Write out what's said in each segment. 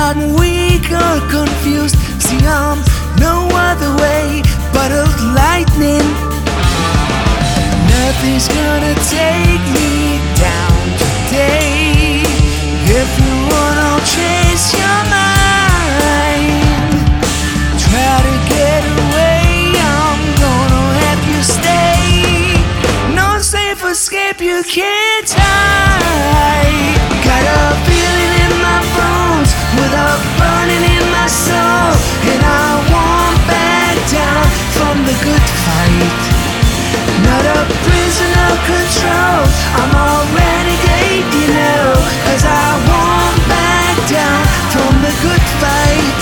not weak or confused. See, I'm no other way but of lightning. Nothing's gonna take me down today. If you want, I'll chase your mind. Try to get away, I'm gonna have you stay. No safe escape, you can't hide. Got a feeling in my bones with a burning in my soul, and I won't back down from the good fight. Not a prisoner of control, I'm a renegade, you know, 'cause I won't back down from the good fight.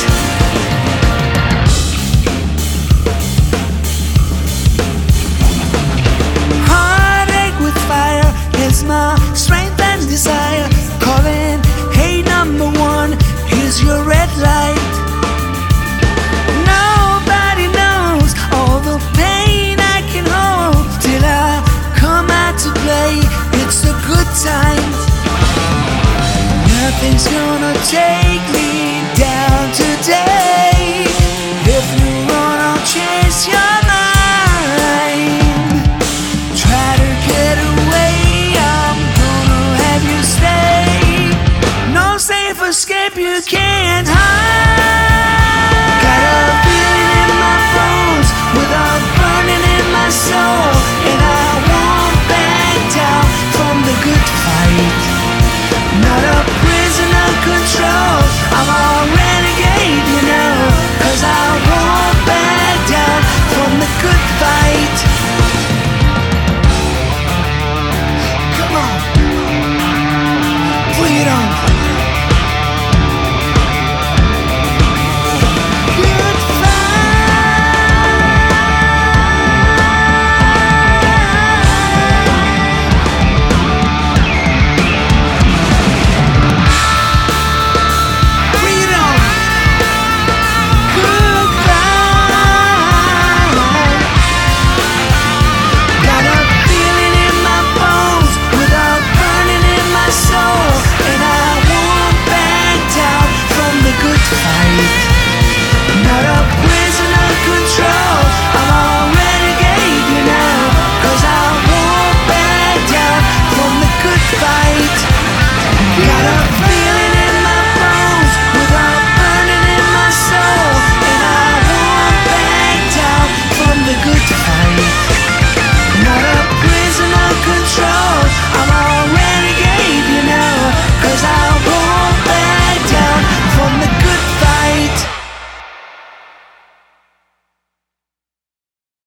Heartache with fire is my strength and desire. Calling, hey, number one, here's your red light. Nobody knows all the pain I can hold till I come out to play. It's the good times. Nothing's gonna take me down today. If you run, I'll chase your mind. Try to get away, I'm gonna have you stay. No safe escape, you can't hide.